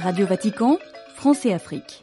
Radio Vatican, France et Afrique.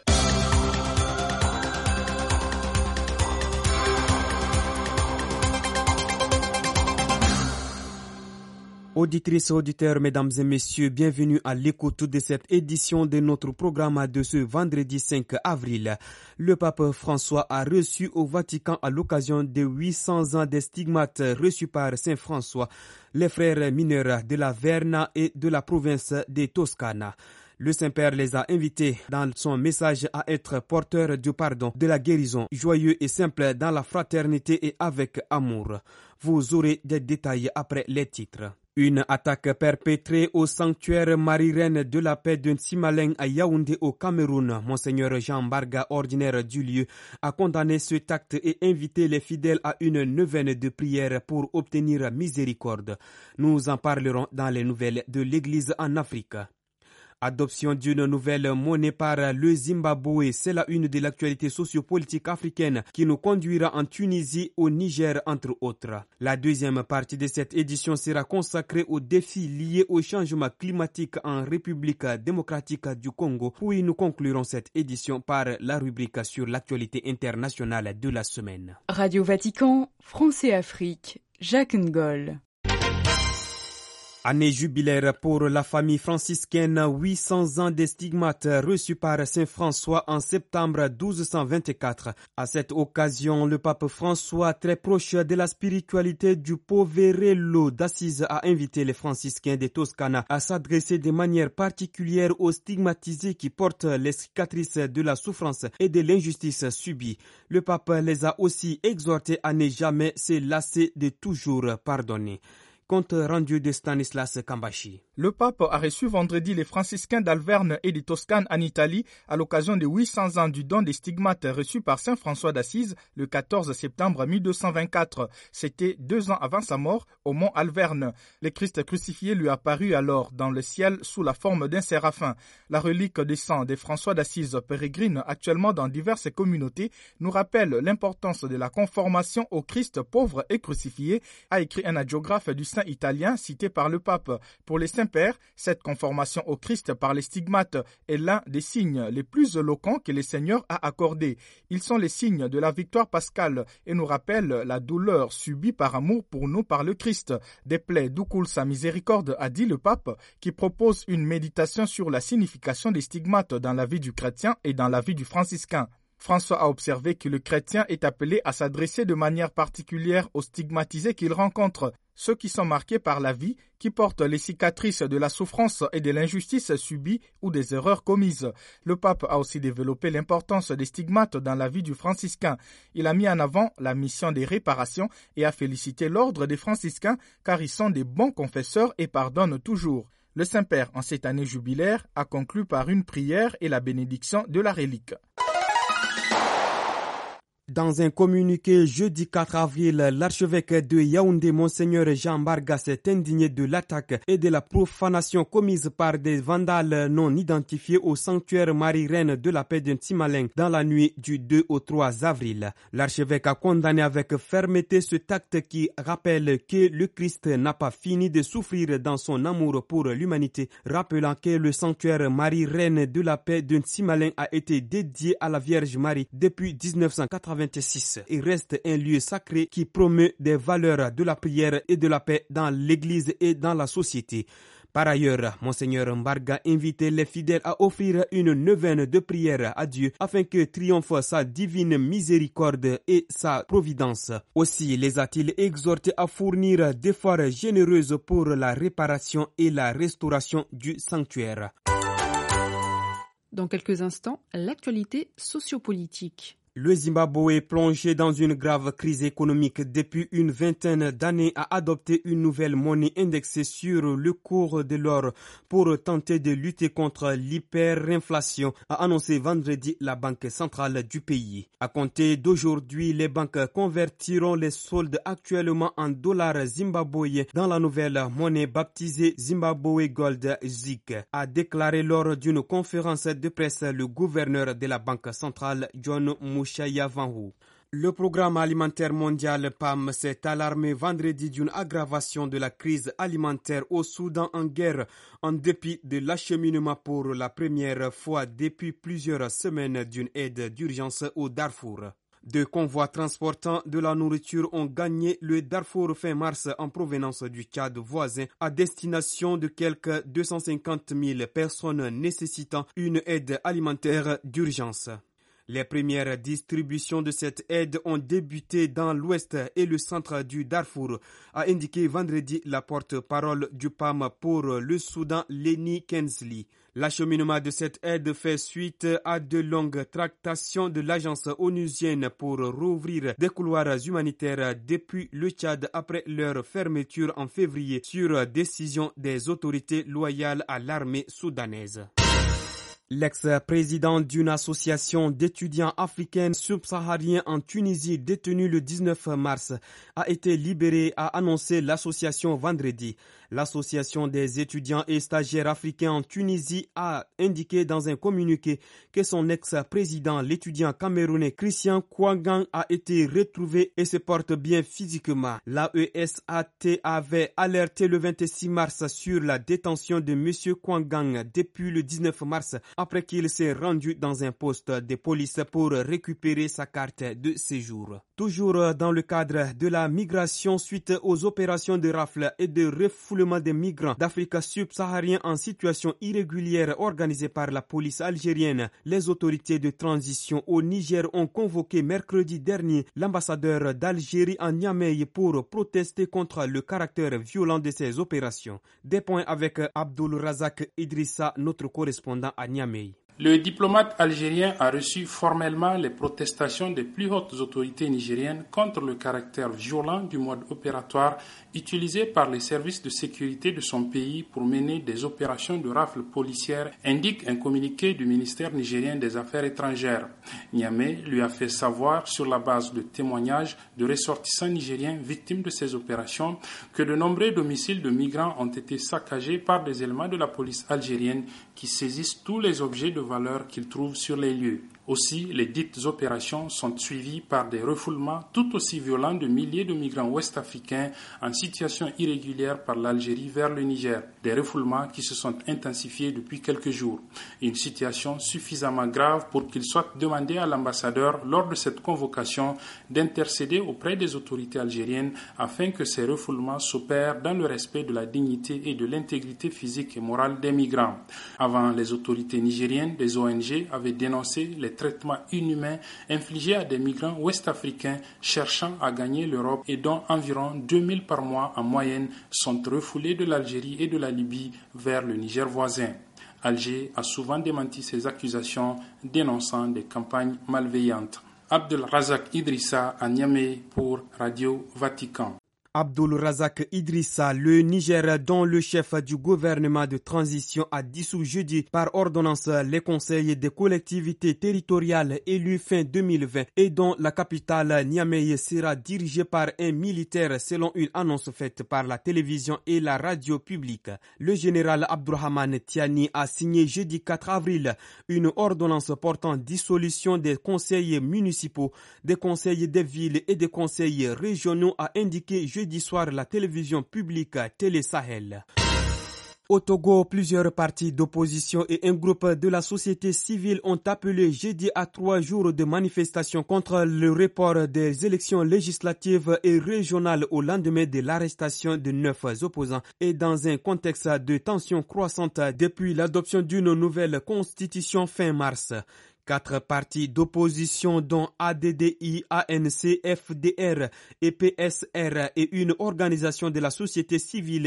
Auditrices et auditeurs, mesdames et messieurs, bienvenue à l'écoute de cette édition de notre programme de ce vendredi 5 avril. Le pape François a reçu au Vatican à l'occasion des 800 ans des stigmates reçus par Saint François, les frères mineurs de la Verna et de la province de Toscane. Le Saint-Père les a invités dans son message à être porteurs du pardon, de la guérison, joyeux et simple dans la fraternité et avec amour. Vous aurez des détails après les titres. Une attaque perpétrée au sanctuaire Marie-Reine de la Paix de Ntsimaleng à Yaoundé au Cameroun. Monseigneur Jean Barga, ordinaire du lieu, a condamné cet acte et invité les fidèles à une neuvaine de prière pour obtenir miséricorde. Nous en parlerons dans les nouvelles de l'Église en Afrique. Adoption d'une nouvelle monnaie par le Zimbabwe, c'est la une de l'actualité sociopolitique africaine qui nous conduira en Tunisie, au Niger, entre autres. La deuxième partie de cette édition sera consacrée aux défis liés au changement climatique en République démocratique du Congo. Puis nous conclurons cette édition par la rubrique sur l'actualité internationale de la semaine. Radio Vatican, France et Afrique, Jacques Ngol. Année jubilaire pour la famille franciscaine, 800 ans des stigmates reçus par Saint François en septembre 1224. À cette occasion, le pape François, très proche de la spiritualité du Poverello d'Assise, a invité les franciscains de Toscane à s'adresser de manière particulière aux stigmatisés qui portent les cicatrices de la souffrance et de l'injustice subie. Le pape les a aussi exhortés à ne jamais se lasser de toujours pardonner. Compte rendu de Stanislas Kambashi. Le pape a reçu vendredi les franciscains d'Alverne et de Toscane en Italie à l'occasion des 800 ans du don des stigmates reçus par Saint François d'Assise le 14 septembre 1224. C'était 2 ans avant sa mort au mont Alverne. Le Christ crucifié lui apparut alors dans le ciel sous la forme d'un séraphin. La relique des sangs de François d'Assise, pérégrine actuellement dans diverses communautés, nous rappelle l'importance de la conformation au Christ pauvre et crucifié, a écrit un hagiographe du saint italien cité par le pape. Pour les Saint-Père, cette conformation au Christ par les stigmates est l'un des signes les plus éloquents que le Seigneur a accordés. Ils sont les signes de la victoire pascale et nous rappellent la douleur subie par amour pour nous par le Christ. Des plaies d'où coule sa miséricorde, a dit le pape, qui propose une méditation sur la signification des stigmates dans la vie du chrétien et dans la vie du franciscain. François a observé que le chrétien est appelé à s'adresser de manière particulière aux stigmatisés qu'il rencontre, ceux qui sont marqués par la vie, qui portent les cicatrices de la souffrance et de l'injustice subie ou des erreurs commises. Le pape a aussi développé l'importance des stigmates dans la vie du franciscain. Il a mis en avant la mission des réparations et a félicité l'ordre des franciscains car ils sont des bons confesseurs et pardonnent toujours. Le Saint-Père, en cette année jubilaire, a conclu par une prière et la bénédiction de la relique. Dans un communiqué jeudi 4 avril, l'archevêque de Yaoundé, Monseigneur Jean Barga, s'est indigné de l'attaque et de la profanation commise par des vandales non identifiés au sanctuaire Marie-Reine de la Paix de Ntsimaleng dans la nuit du 2 au 3 avril. L'archevêque a condamné avec fermeté cet acte qui rappelle que le Christ n'a pas fini de souffrir dans son amour pour l'humanité, rappelant que le sanctuaire Marie-Reine de la Paix de Ntsimaleng a été dédié à la Vierge Marie depuis 1986. Il reste un lieu sacré qui promeut des valeurs de la prière et de la paix dans l'Église et dans la société. Par ailleurs, Monseigneur Mbarga invitait les fidèles à offrir une neuvaine de prière à Dieu afin que triomphe sa divine miséricorde et sa providence. Aussi les a-t-il exhortés à fournir d'efforts généreux pour la réparation et la restauration du sanctuaire. Dans quelques instants, l'actualité sociopolitique. Le Zimbabwe, plongé dans une grave crise économique depuis une vingtaine d'années, a adopté une nouvelle monnaie indexée sur le cours de l'or pour tenter de lutter contre l'hyperinflation, a annoncé vendredi la Banque centrale du pays. À compter d'aujourd'hui, les banques convertiront les soldes actuellement en dollars zimbabwéens dans la nouvelle monnaie baptisée Zimbabwe Gold ZiG, a déclaré lors d'une conférence de presse le gouverneur de la Banque centrale, John Mushaya Vanhu. Le programme alimentaire mondial PAM s'est alarmé vendredi d'une aggravation de la crise alimentaire au Soudan en guerre, en dépit de l'acheminement pour la première fois depuis plusieurs semaines d'une aide d'urgence au Darfour. Deux convois transportant de la nourriture ont gagné le Darfour fin mars en provenance du Tchad voisin à destination de quelques 250 000 personnes nécessitant une aide alimentaire d'urgence. Les premières distributions de cette aide ont débuté dans l'ouest et le centre du Darfour, a indiqué vendredi la porte-parole du PAM pour le Soudan, Lenny Kensley. L'acheminement de cette aide fait suite à de longues tractations de l'agence onusienne pour rouvrir des couloirs humanitaires depuis le Tchad après leur fermeture en février sur décision des autorités loyales à l'armée soudanaise. L'ex-président d'une association d'étudiants africains subsahariens en Tunisie détenu le 19 mars a été libéré, a annoncé l'association vendredi. L'association des étudiants et stagiaires africains en Tunisie a indiqué dans un communiqué que son ex-président, l'étudiant camerounais Christian Kouagang, a été retrouvé et se porte bien physiquement. L'AESAT avait alerté le 26 mars sur la détention de M. Kouagang depuis le 19 mars après qu'il s'est rendu dans un poste de police pour récupérer sa carte de séjour. Toujours dans le cadre de la migration suite aux opérations de rafle et de refoulement des migrants d'Afrique subsaharienne en situation irrégulière organisées par la police algérienne, les autorités de transition au Niger ont convoqué mercredi dernier l'ambassadeur d'Algérie à Niamey pour protester contre le caractère violent de ces opérations. Des points avec Abdul Razak Idrissa, notre correspondant à Niamey. Le diplomate algérien a reçu formellement les protestations des plus hautes autorités nigériennes contre le caractère violent du mode opératoire utilisé par les services de sécurité de son pays pour mener des opérations de rafle policière, indique un communiqué du ministère nigérien des Affaires étrangères. Niamey lui a fait savoir, sur la base de témoignages de ressortissants nigériens victimes de ces opérations, que de nombreux domiciles de migrants ont été saccagés par des éléments de la police algérienne qui saisissent tous les objets de valeur qu'ils trouvent sur les lieux. Aussi, les dites opérations sont suivies par des refoulements tout aussi violents de milliers de migrants ouest-africains en situation irrégulière par l'Algérie vers le Niger. Des refoulements qui se sont intensifiés depuis quelques jours. Une situation suffisamment grave pour qu'il soit demandé à l'ambassadeur, lors de cette convocation, d'intercéder auprès des autorités algériennes afin que ces refoulements s'opèrent dans le respect de la dignité et de l'intégrité physique et morale des migrants. Avant, les autorités nigériennes, des ONG avaient dénoncé les traitements inhumains infligés à des migrants ouest-africains cherchant à gagner l'Europe et dont environ 2000 par mois en moyenne sont refoulés de l'Algérie et de la Libye vers le Niger voisin. Alger a souvent démenti ces accusations, dénonçant des campagnes malveillantes. Abdel Razak Idrissa à Niamey pour Radio Vatican. Abdul Razak Idrissa, le Niger, dont le chef du gouvernement de transition a dissous jeudi par ordonnance les conseils des collectivités territoriales élus fin 2020 et dont la capitale Niamey sera dirigée par un militaire selon une annonce faite par la télévision et la radio publique. Le général Abdourahmane Tiani a signé jeudi 4 avril une ordonnance portant dissolution des conseils municipaux, des conseils des villes et des conseils régionaux, a indiqué jeudi soir la télévision publique Télé Sahel. Au Togo, plusieurs partis d'opposition et un groupe de la société civile ont appelé jeudi à 3 jours de manifestation contre le report des élections législatives et régionales au lendemain de l'arrestation de 9 opposants et dans un contexte de tension croissante depuis l'adoption d'une nouvelle constitution fin mars. 4 partis d'opposition dont ADDI, ANC, FDR et PSR et une organisation de la société civile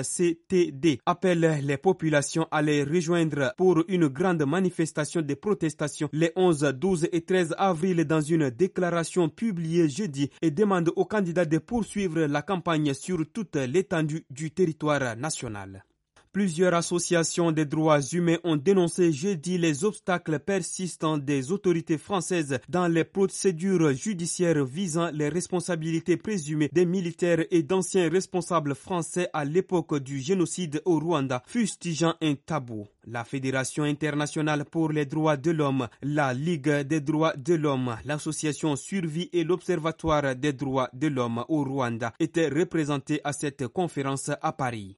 FCTD appellent les populations à les rejoindre pour une grande manifestation de protestation les 11, 12 et 13 avril dans une déclaration publiée jeudi et demandent aux candidats de poursuivre la campagne sur toute l'étendue du territoire national. Plusieurs associations des droits humains ont dénoncé jeudi les obstacles persistants des autorités françaises dans les procédures judiciaires visant les responsabilités présumées des militaires et d'anciens responsables français à l'époque du génocide au Rwanda, fustigeant un tabou. La Fédération internationale pour les droits de l'homme, la Ligue des droits de l'homme, l'Association Survie et l'Observatoire des droits de l'homme au Rwanda étaient représentés à cette conférence à Paris.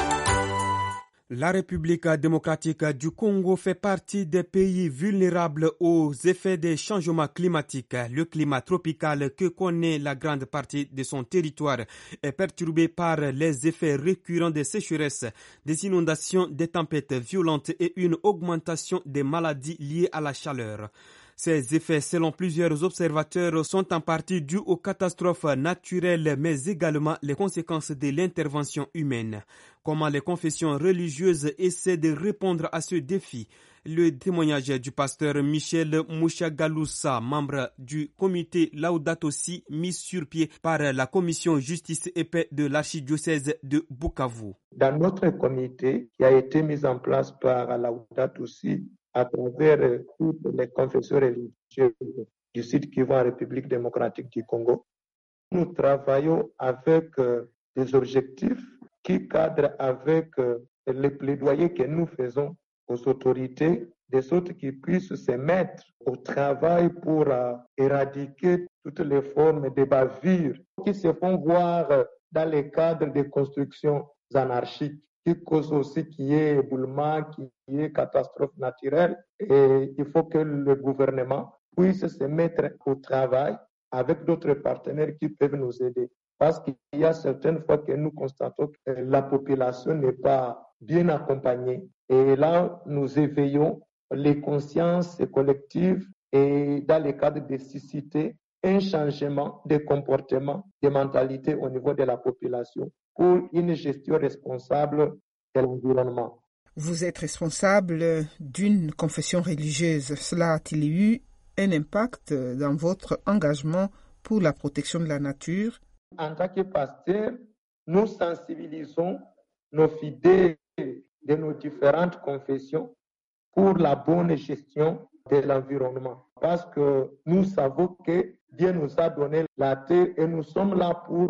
La République démocratique du Congo fait partie des pays vulnérables aux effets des changements climatiques. Le climat tropical que connaît la grande partie de son territoire est perturbé par les effets récurrents des sécheresses, des inondations, des tempêtes violentes et une augmentation des maladies liées à la chaleur. Ces effets, selon plusieurs observateurs, sont en partie dus aux catastrophes naturelles, mais également les conséquences de l'intervention humaine. Comment les confessions religieuses essaient de répondre à ce défi? Le témoignage du pasteur Michel Mouchagaloussa, membre du comité Laudato Si, mis sur pied par la commission Justice et Paix de l'archidiocèse de Bukavu. Dans notre comité, qui a été mis en place par Laudato Si, à travers toutes les confessions religieuses du site Kivu en République démocratique du Congo, nous travaillons avec des objectifs qui cadrent avec les plaidoyers que nous faisons aux autorités, de sorte qu'ils puissent se mettre au travail pour éradiquer toutes les formes de bavures qui se font voir dans les cadres de constructions anarchiques, qui cause aussi qu'il y ait éboulement, qu'il y ait catastrophe naturelle. Et il faut que le gouvernement puisse se mettre au travail avec d'autres partenaires qui peuvent nous aider. Parce qu'il y a certaines fois que nous constatons que la population n'est pas bien accompagnée. Et là, nous éveillons les consciences collectives et dans le cadre de susciter un changement de comportement, de mentalité au niveau de la population pour une gestion responsable de l'environnement. Vous êtes responsable d'une confession religieuse. Cela a-t-il eu un impact dans votre engagement pour la protection de la nature? En tant que pasteur, nous sensibilisons nos fidèles de nos différentes confessions pour la bonne gestion de l'environnement. Parce que nous savons que Dieu nous a donné la terre et nous sommes là pour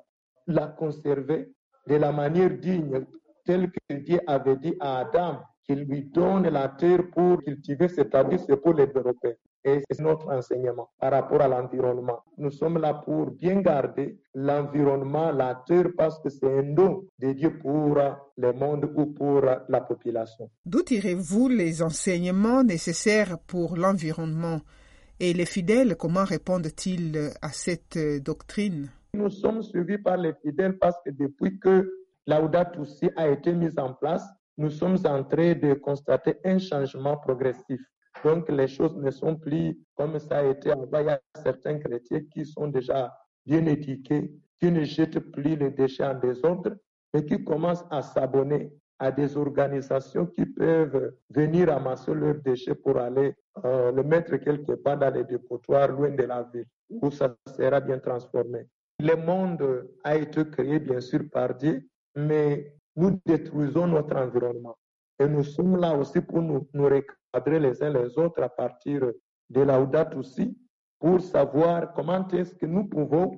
la conserver de la manière digne, telle que Dieu avait dit à Adam qu'il lui donne la terre pour cultiver, c'est-à-dire c'est pour les développer. Et c'est notre enseignement par rapport à l'environnement. Nous sommes là pour bien garder l'environnement, la terre, parce que c'est un don de Dieu pour le monde ou pour la population. D'où tirez-vous les enseignements nécessaires pour l'environnement? Et les fidèles, comment répondent-ils à cette doctrine? Nous sommes suivis par les fidèles parce que depuis que Laudato Si a été mise en place, nous sommes en train de constater un changement progressif. Donc les choses ne sont plus comme ça a été avant. Il y a certains chrétiens qui sont déjà bien éduqués, qui ne jettent plus les déchets en désordre, mais qui commencent à s'abonner à des organisations qui peuvent venir ramasser leurs déchets pour aller le mettre quelque part dans les dépotoirs loin de la ville, où ça sera bien transformé. Le monde a été créé bien sûr par Dieu, mais nous détruisons notre environnement. Et nous sommes là aussi pour nous recadrer les uns les autres à partir de Laudato Si, pour savoir comment est-ce que nous pouvons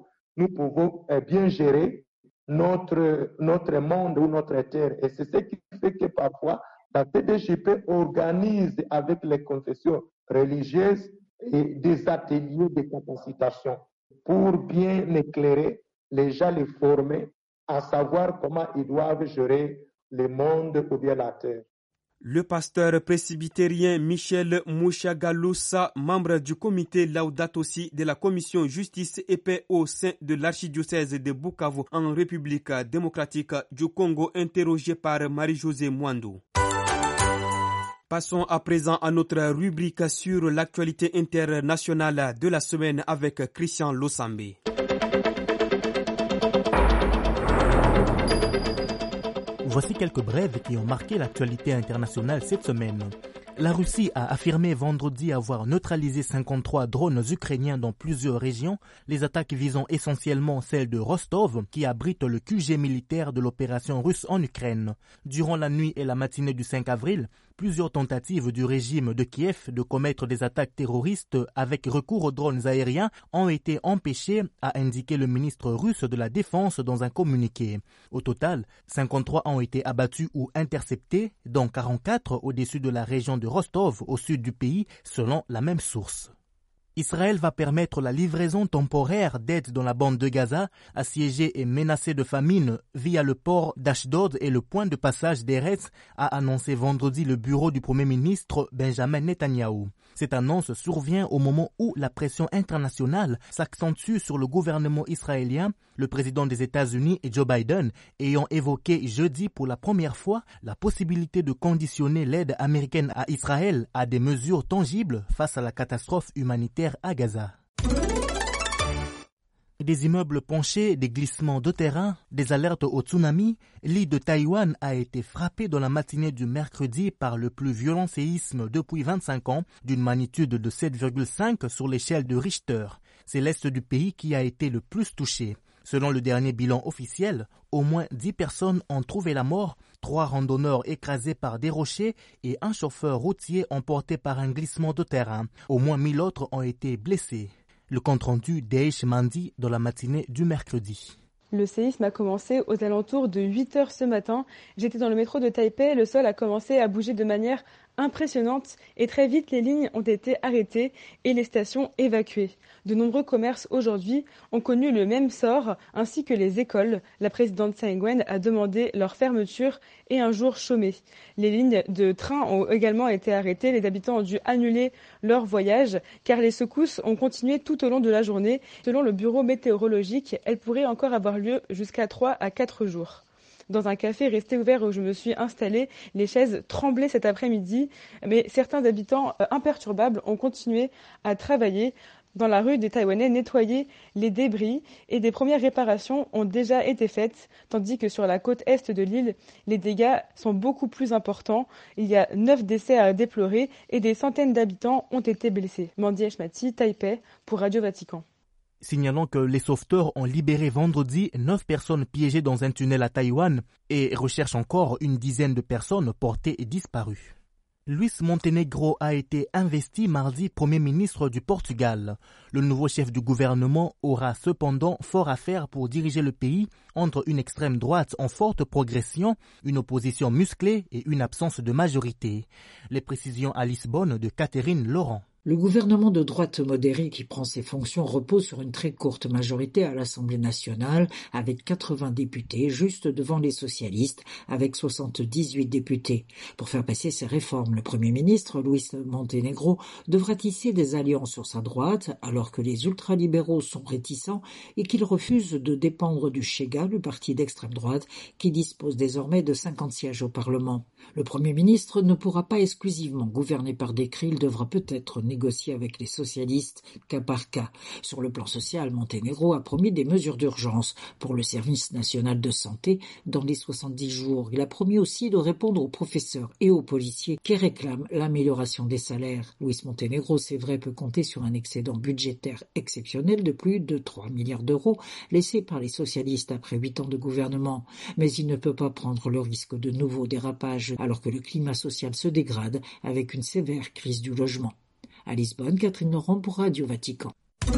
bien gérer notre monde ou notre terre. Et c'est ce qui fait que parfois, la CDJP organise avec les confessions religieuses des ateliers de capacitation pour bien éclairer les gens, les former à savoir comment ils doivent gérer le monde ou bien la terre. Le pasteur presbytérien Michel Mouchagaloussa, membre du comité Laudato Si de la commission Justice et Paix au sein de l'archidiocèse de Bukavu en République démocratique du Congo, interrogé par Marie-Josée Mwandou. Passons à présent à notre rubrique sur l'actualité internationale de la semaine avec Christian Losambe. Voici quelques brèves qui ont marqué l'actualité internationale cette semaine. La Russie a affirmé vendredi avoir neutralisé 53 drones ukrainiens dans plusieurs régions, les attaques visant essentiellement celle de Rostov, qui abrite le QG militaire de l'opération russe en Ukraine. Durant la nuit et la matinée du 5 avril, plusieurs tentatives du régime de Kiev de commettre des attaques terroristes avec recours aux drones aériens ont été empêchées, a indiqué le ministre russe de la Défense dans un communiqué. Au total, 53 ont été abattus ou interceptés, dont 44 au-dessus de la région de Rostov, au sud du pays, selon la même source. Israël va permettre la livraison temporaire d'aide dans la bande de Gaza, assiégée et menacée de famine, via le port d'Ashdod et le point de passage d'Eretz, a annoncé vendredi le bureau du Premier ministre Benjamin Netanyahou. Cette annonce survient au moment où la pression internationale s'accentue sur le gouvernement israélien, le président des États-Unis Joe Biden ayant évoqué jeudi pour la première fois la possibilité de conditionner l'aide américaine à Israël à des mesures tangibles face à la catastrophe humanitaire à Gaza. Des immeubles penchés, des glissements de terrain, des alertes au tsunami, l'île de Taïwan a été frappée dans la matinée du mercredi par le plus violent séisme depuis 25 ans, d'une magnitude de 7,5 sur l'échelle de Richter. C'est l'est du pays qui a été le plus touché. Selon le dernier bilan officiel, au moins 10 personnes ont trouvé la mort, 3 randonneurs écrasés par des rochers et un chauffeur routier emporté par un glissement de terrain. Au moins 1000 autres ont été blessés. Le compte-rendu d'Eish Mandi dans la matinée du mercredi. Le séisme a commencé aux alentours de 8 heures ce matin. J'étais dans le métro de Taipei, le sol a commencé à bouger de manière impressionnante et très vite les lignes ont été arrêtées et les stations évacuées. De nombreux commerces aujourd'hui ont connu le même sort ainsi que les écoles. La présidente Tsai Ing-wen a demandé leur fermeture et un jour chômé. Les lignes de train ont également été arrêtées. Les habitants ont dû annuler leur voyage car les secousses ont continué tout au long de la journée. Selon le bureau météorologique, elles pourraient encore avoir lieu jusqu'à 3 à 4 jours. Dans un café resté ouvert où je me suis installée, les chaises tremblaient cet après-midi, mais certains habitants imperturbables ont continué à travailler. Dans la rue, des Taïwanais nettoyaient les débris et des premières réparations ont déjà été faites, tandis que sur la côte est de l'île, les dégâts sont beaucoup plus importants. Il y a 9 décès à déplorer et des centaines d'habitants ont été blessés. Mandy Eshmati, Taipei, pour Radio Vatican. Signalant que les sauveteurs ont libéré vendredi 9 personnes piégées dans un tunnel à Taïwan et recherchent encore une dizaine de personnes portées et disparues. Luis Montenegro a été investi mardi Premier ministre du Portugal. Le nouveau chef du gouvernement aura cependant fort à faire pour diriger le pays entre une extrême droite en forte progression, une opposition musclée et une absence de majorité. Les précisions à Lisbonne de Catherine Laurent. Le gouvernement de droite modéré qui prend ses fonctions repose sur une très courte majorité à l'Assemblée nationale avec 80 députés, juste devant les socialistes avec 78 députés. Pour faire passer ces réformes, le Premier ministre, Luis Montenegro, devra tisser des alliances sur sa droite alors que les ultralibéraux sont réticents et qu'ils refusent de dépendre du Chega, le parti d'extrême droite, qui dispose désormais de 50 sièges au Parlement. Le Premier ministre ne pourra pas exclusivement gouverner par décret, il devra peut-être négocier avec les socialistes cas par cas. Sur le plan social, Montenegro a promis des mesures d'urgence pour le service national de santé dans les 70 jours. Il a promis aussi de répondre aux professeurs et aux policiers qui réclament l'amélioration des salaires. Luis Montenegro, c'est vrai, peut compter sur un excédent budgétaire exceptionnel de plus de 3 milliards d'euros laissé par les socialistes après 8 ans de gouvernement. Mais il ne peut pas prendre le risque de nouveaux dérapages alors que le climat social se dégrade avec une sévère crise du logement. À Lisbonne, Catherine Laurent pour Radio Vatican.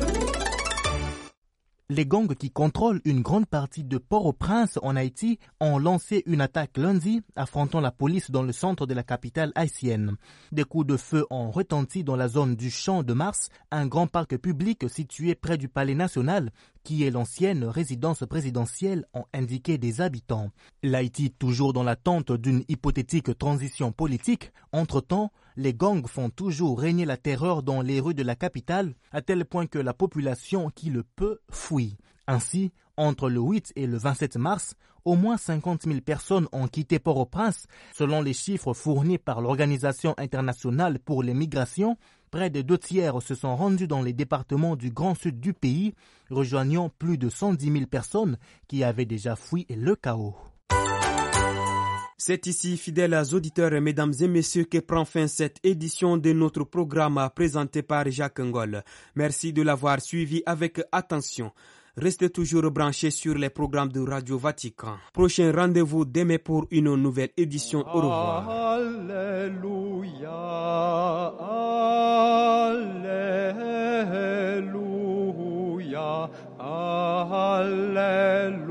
Les gangs qui contrôlent une grande partie de Port-au-Prince en Haïti ont lancé une attaque lundi, affrontant la police dans le centre de la capitale haïtienne. Des coups de feu ont retenti dans la zone du Champ de Mars, un grand parc public situé près du Palais national, qui est l'ancienne résidence présidentielle, ont indiqué des habitants. L'Haïti, toujours dans l'attente d'une hypothétique transition politique, entre-temps, les gangs font toujours régner la terreur dans les rues de la capitale, à tel point que la population qui le peut fuit. Ainsi, entre le 8 et le 27 mars, au moins 50 000 personnes ont quitté Port-au-Prince, selon les chiffres fournis par l'Organisation internationale pour les migrations. Près de 2 tiers se sont rendus dans les départements du Grand Sud du pays, rejoignant plus de 110 000 personnes qui avaient déjà fui le chaos. C'est ici, fidèles auditeurs, mesdames et messieurs, que prend fin cette édition de notre programme présenté par Jacques Ngol. Merci de l'avoir suivi avec attention. Restez toujours branchés sur les programmes de Radio Vatican. Prochain rendez-vous demain pour une nouvelle édition. Au revoir. Alléluia, Alléluia, Alléluia.